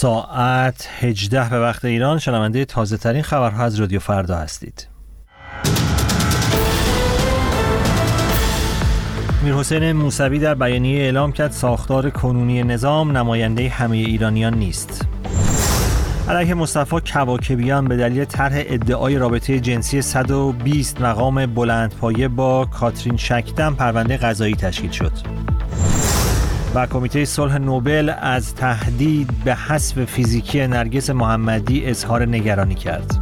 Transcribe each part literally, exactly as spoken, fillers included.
ساعت هجده به وقت ایران شنونده تازه ترین خبرها از رادیو فردا هستید. میرحسین موسوی در بیانیه اعلام کرد ساختار کنونی نظام نماینده همه ایرانیان نیست. علیه مصطفی کواکبیان به دلیل طرح ادعای رابطه جنسی صد و بیست مقام بلندپایه با کاترین شکدم پرونده قضایی تشکیل شد. و کمیته صلح نوبل از تهدید به حذف فیزیکی نرگس محمدی اظهار نگرانی کرد.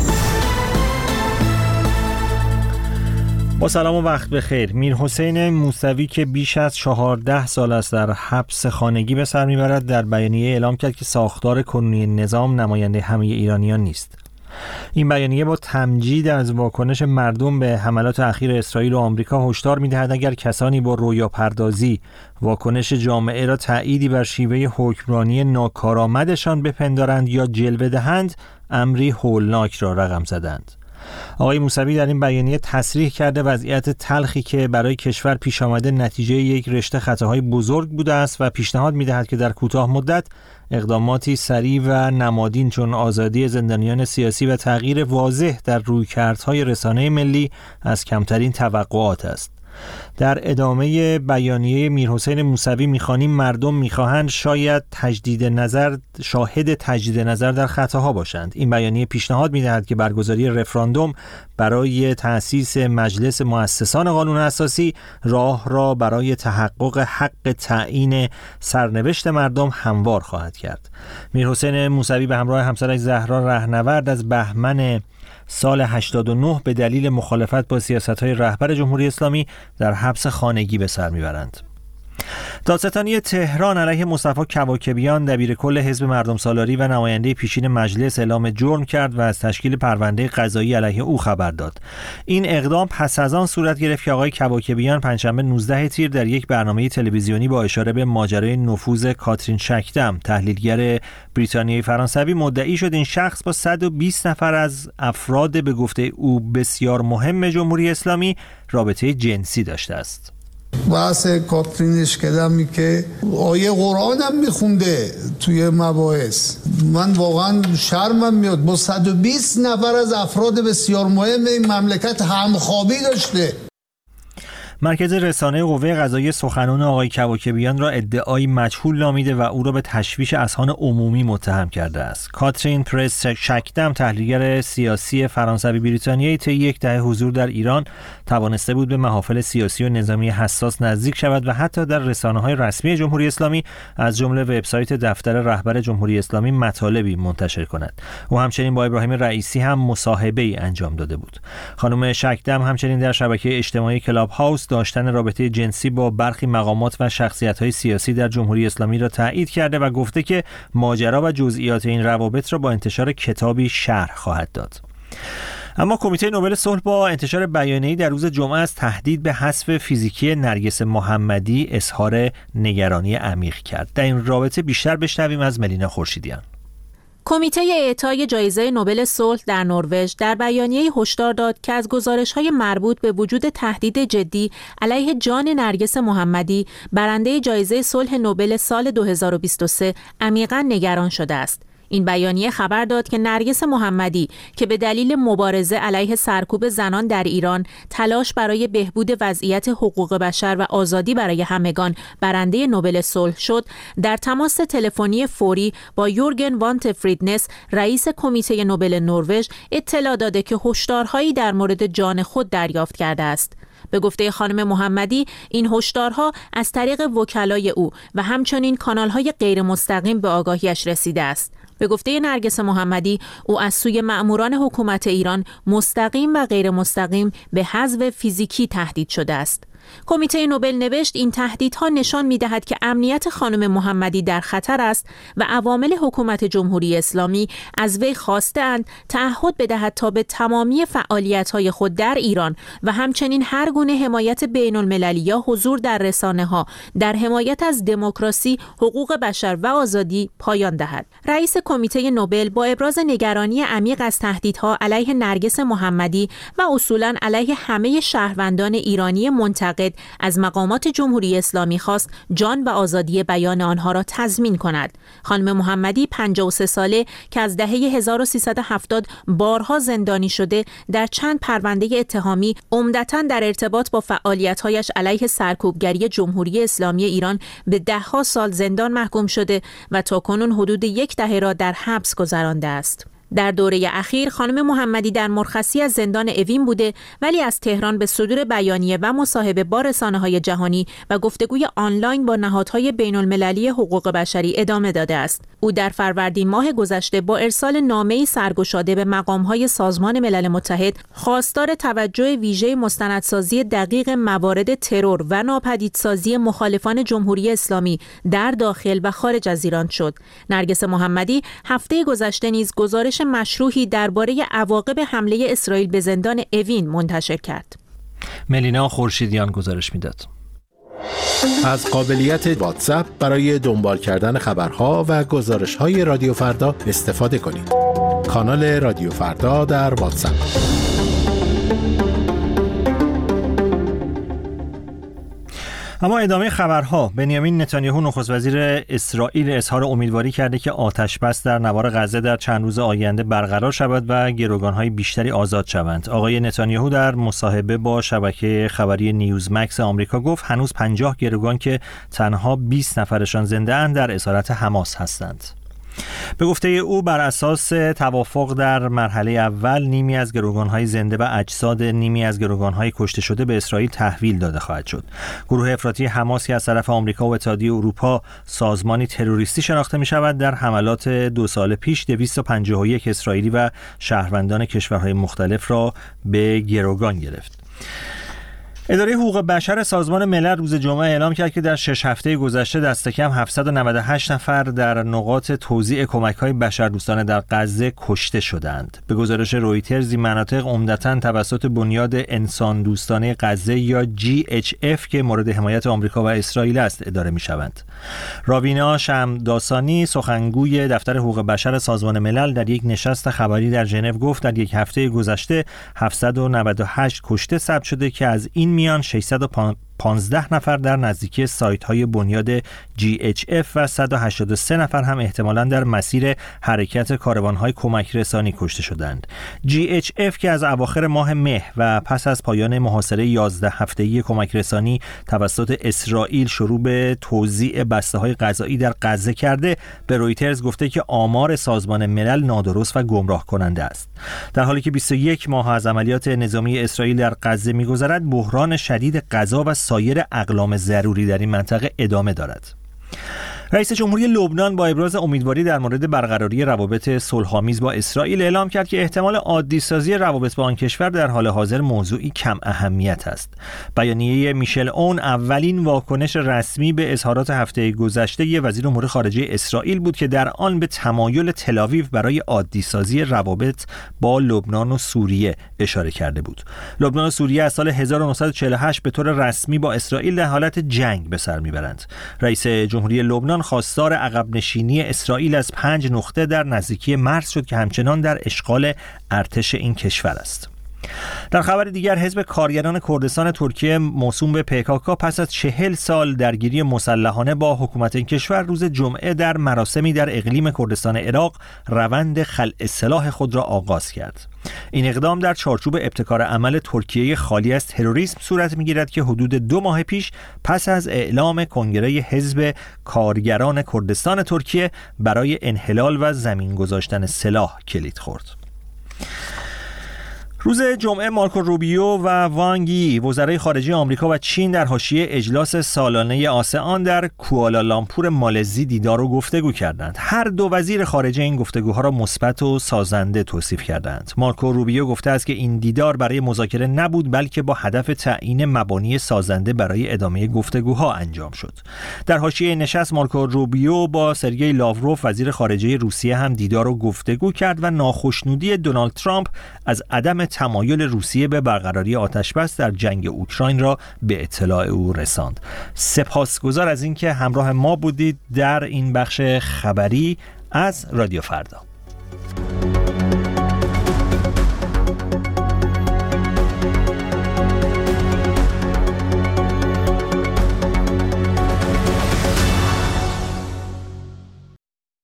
با سلام و وقت بخیر. میرحسین موسوی که بیش از چهارده سال است در حبس خانگی به سر میبرد در بیانیه اعلام کرد که ساختار کنونی نظام نماینده همه ایرانیان نیست. این بیانیه با تمجید از واکنش مردم به حملات اخیر اسرائیل و آمریکا هشدار می‌دهد اگر کسانی با رویا پردازی واکنش جامعه را تأییدی بر شیوه حکمرانی ناکارآمدشان بپندارند یا جلوه دهند، امری هولناک را رقم زدند. آقای موسوی در این بیانیه تصریح کرده وضعیت تلخی که برای کشور پیش آمده نتیجه یک رشته خطاهای بزرگ بوده است و پیشنهاد می‌دهد که در کوتاه مدت اقداماتی سریع و نمادین چون آزادی زندانیان سیاسی و تغییر واضح در رویکردهای رسانه ملی از کمترین توقعات است. در ادامه بیانیه میرحسین موسوی می‌خوانیم مردم می‌خواهند شاید تجدید نظر شاهد تجدید نظر در خطاها باشند. این بیانیه پیشنهاد می‌دهد که برگزاری رفراندوم برای تأسیس مجلس مؤسسان قانون اساسی راه را برای تحقق حق تعیین سرنوشت مردم هموار خواهد کرد. میرحسین موسوی به همراه همسرش زهرا رهنورد از بهمن سال هشتاد و نه به دلیل مخالفت با سیاست‌های رهبر جمهوری اسلامی در حبس خانگی به سر میبرند. دادستانی تهران علیه مصطفی کواکبیان دبیرکل حزب مردم سالاری و نماینده پیشین مجلس اعلام جرم کرد و از تشکیل پرونده قضایی علیه او خبر داد. این اقدام پس از آن صورت گرفت که آقای کواکبیان پنجشنبه نوزده تیر در یک برنامه تلویزیونی با اشاره به ماجرای نفوذ کاترین شکدم تحلیلگر بریتانیایی فرانسوی مدعی شد این شخص با صد و بیست نفر از افراد به گفته او بسیار مهم جمهوری اسلامی رابطه جنسی داشته است. بحث کاترینش کدمی که آیه قرآن هم میخونده توی مباحث، من واقعا شرمم میاد. با صد و بیست نفر از افراد بسیار مهم این مملکت همخوابی داشته. مرکز رسانه قوه قضاییه سخنان آقای کواکبیان را ادعایی مجهول نامیده و او را به تشویش اذهان عمومی متهم کرده است. کاترین پرس شکدم تحلیلگر سیاسی فرانسوی بریتانیایی طی یک دهه حضور در ایران توانسته بود به محافل سیاسی و نظامی حساس نزدیک شود و حتی در رسانه‌های رسمی جمهوری اسلامی از جمله وبسایت دفتر رهبر جمهوری اسلامی مطالبی منتشر کند. او همچنین با ابراهیم رئیسی هم مصاحبه‌ای انجام داده بود. خانم شکدم همچنین در شبکه اجتماعی کلاب هاوس داشتن رابطه جنسی با برخی مقامات و شخصیت‌های سیاسی در جمهوری اسلامی را تایید کرده و گفته که ماجرا و جزئیات این روابط را با انتشار کتابی شرح خواهد داد. اما کمیته نوبل صلح با انتشار بیانیه‌ای در روز جمعه از تهدید به حذف فیزیکی نرگس محمدی اظهار نگرانی عمیق کرد. در این رابطه بیشتر بشنویم از ملینا خورشیدیان. کمیته اعطای جایزه نوبل صلح در نروژ در بیانیه‌ای هشدار داد که از گزارش‌های مربوط به وجود تهدید جدی علیه جان نرگس محمدی برنده جایزه صلح نوبل سال دو هزار و بیست و سه عمیقاً نگران شده است. این بیانیه خبر داد که نرگس محمدی که به دلیل مبارزه علیه سرکوب زنان در ایران، تلاش برای بهبود وضعیت حقوق بشر و آزادی برای همگان برنده نوبل صلح شد، در تماس تلفنی فوری با یورگن وانت فریدنس رئیس کمیته نوبل نروژ اطلاع داده که هشدارهایی در مورد جان خود دریافت کرده است. به گفته خانم محمدی این هشدارها از طریق وکلای او و همچنین کانال‌های غیر مستقیم به آگاهیش رسیده است. به گفته نرگس محمدی او از سوی مأموران حکومت ایران مستقیم و غیر مستقیم به حذف فیزیکی تهدید شده است. کمیته نوبل نوشت این تهدیدها نشان می‌دهد که امنیت خانم محمدی در خطر است و عوامل حکومت جمهوری اسلامی از وی خواسته‌اند تعهد بدهد تا به تمامی فعالیت‌های خود در ایران و همچنین هر گونه حمایت بین‌المللی یا حضور در رسانه‌ها در حمایت از دموکراسی، حقوق بشر و آزادی پایان دهد. رئیس کمیته نوبل با ابراز نگرانی عمیق از تهدیدها علیه نرگس محمدی و اصولاً علیه همه شهروندان ایرانی منتقد معتقد از مقامات جمهوری اسلامی خواست جان و آزادی بیان آنها را تضمین کند. خانم محمدی پنجاه و سه ساله که از دهه هزار و سیصد و هفتاد بارها زندانی شده، در چند پرونده اتهامی عمدتاً در ارتباط با فعالیت‌هایش علیه سرکوبگری جمهوری اسلامی ایران به ده‌ها سال زندان محکوم شده و تاکنون حدود یک دهه را در حبس گذرانده است. در دوره اخیر خانم محمدی در مرخصی از زندان اوین بوده، ولی از تهران به صدور بیانیه و مصاحبه با رسانه‌های جهانی و گفتگوی آنلاین با نهادهای بین‌المللی حقوق بشری ادامه داده است. او در فروردین ماه گذشته با ارسال نامه‌ای سرگشاده به مقام‌های سازمان ملل متحد خواستار توجه ویژه مستندسازی دقیق موارد ترور و ناپدیدسازی مخالفان جمهوری اسلامی در داخل و خارج از ایران شد. نرگس محمدی هفته گذشته نیز گزارش مشروحی درباره عواقب حمله اسرائیل به زندان اوین منتشر کرد. ملینا خورشیدیان گزارش میداد. از قابلیت واتساپ برای دنبال کردن خبرها و گزارش‌های رادیو فردا استفاده کنید. کانال رادیو فردا در واتساپ. اما ادامه خبرها. بنیامین نتانیاهو نخست وزیر اسرائیل اظهار امیدواری کرده که آتش بس در نوار غزه در چند روز آینده برقرار شود و گروگان‌های بیشتری آزاد شوند. آقای نتانیاهو در مصاحبه با شبکه خبری نیوز مکس آمریکا گفت هنوز پنجاه گروگان که تنها بیست نفرشان زنده اند در اسارت حماس هستند. به گفته او بر اساس توافق در مرحله اول نیمی از گروگان‌های زنده و اجساد نیمی از گروگان‌های کشته شده به اسرائیل تحویل داده خواهد شد. گروه افراطی حماس که از طرف آمریکا و اتحادیه اروپا سازمانی تروریستی شناخته می‌شود، در حملات دو سال پیش دویست و پنجاه و یک اسرائیلی و شهروندان کشورهای مختلف را به گروگان گرفت. اداره حقوق بشر سازمان ملل روز جمعه اعلام کرد که در شش هفته گذشته دست کم هفتصد و نود و هشت نفر در نقاط توزیع کمک‌های بشردوستانه در غزه کشته شدند. به گزارش رویترز این مناطق عمدتاً توسط بنیاد انسان دوستانه غزه یا جی اچ اف که مورد حمایت آمریکا و اسرائیل است اداره می‌شوند. راوینا شمداسانی سخنگوی دفتر حقوق بشر سازمان ملل در یک نشست خبری در ژنو گفت در یک هفته گذشته هفتصد و نود و هشت کشته ثبت شده که از این میان ششصد و پانزده نفر در نزدیکی سایت‌های بنیاد جی اچ اف و صد و هشتاد و سه نفر هم احتمالاً در مسیر حرکت کاروان‌های کمک رسانی کشته شدند. جی اچ اف که از اواخر ماه مه و پس از پایان محاصره یازده هفته‌ای کمک رسانی توسط اسرائیل شروع به توزیع بسته‌های غذایی در غزه کرده، به رویترز گفته که آمار سازمان ملل نادرست و گمراه کننده است. در حالی که بیست و یک ماه از عملیات نظامی اسرائیل در غزه می‌گذرد، بحران شدید غذا و سایر اقلام ضروری در این منطقه ادامه دارد. رئیس جمهوری لبنان با ابراز امیدواری در مورد برقراری روابط صلح‌آمیز با اسرائیل اعلام کرد که احتمال عادی‌سازی روابط با آن کشور در حال حاضر موضوعی کم اهمیت است. بیانیه میشل اون اولین واکنش رسمی به اظهارات هفته گذشته وزیر امور خارجه اسرائیل بود که در آن به تمایل تل‌آویو برای عادی‌سازی روابط با لبنان و سوریه اشاره کرده بود. لبنان و سوریه از سال هزار و نهصد و چهل و هشت به طور رسمی با اسرائیل در حالت جنگ به سر میبرند. رئیس جمهوری لبنان خواستار عقب نشینی اسرائیل از پنج نقطه در نزدیکی مرز شد که همچنان در اشغال ارتش این کشور است. در خبر دیگر، حزب کارگران کردستان ترکیه موسوم به پی کی کی پس از چهل سال درگیری مسلحانه با حکومت این کشور روز جمعه در مراسمی در اقلیم کردستان عراق روند خلع سلاح خود را آغاز کرد. این اقدام در چارچوب ابتکار عمل ترکیه خالی از تروریسم صورت می‌گیرد که حدود دو ماه پیش پس از اعلام کنگره حزب کارگران کردستان ترکیه برای انحلال و زمین گذاشتن سلاح کلید خورد. روز جمعه مارکو روبیو و وانگ یی وزرای خارجه آمریکا و چین در حاشیه اجلاس سالانه آسئان در کوالالامپور مالزی دیدار و گفتگو کردند. هر دو وزیر خارجه این گفتگوها را مثبت و سازنده توصیف کردند. مارکو روبیو گفته است که این دیدار برای مذاکره نبود بلکه با هدف تعیین مبانی سازنده برای ادامه گفتگوها انجام شد. در حاشیه نشست مارکو روبیو با سرگئی لاوروف وزیر خارجه روسیه هم دیدار و گفتگو کرد و ناخشنودی دونالد ترامپ از عدم تمایل روسیه به برقراری آتشبس در جنگ اوکراین را به اطلاع او رساند. سپاسگزار از اینکه همراه ما بودید در این بخش خبری از رادیو فردا.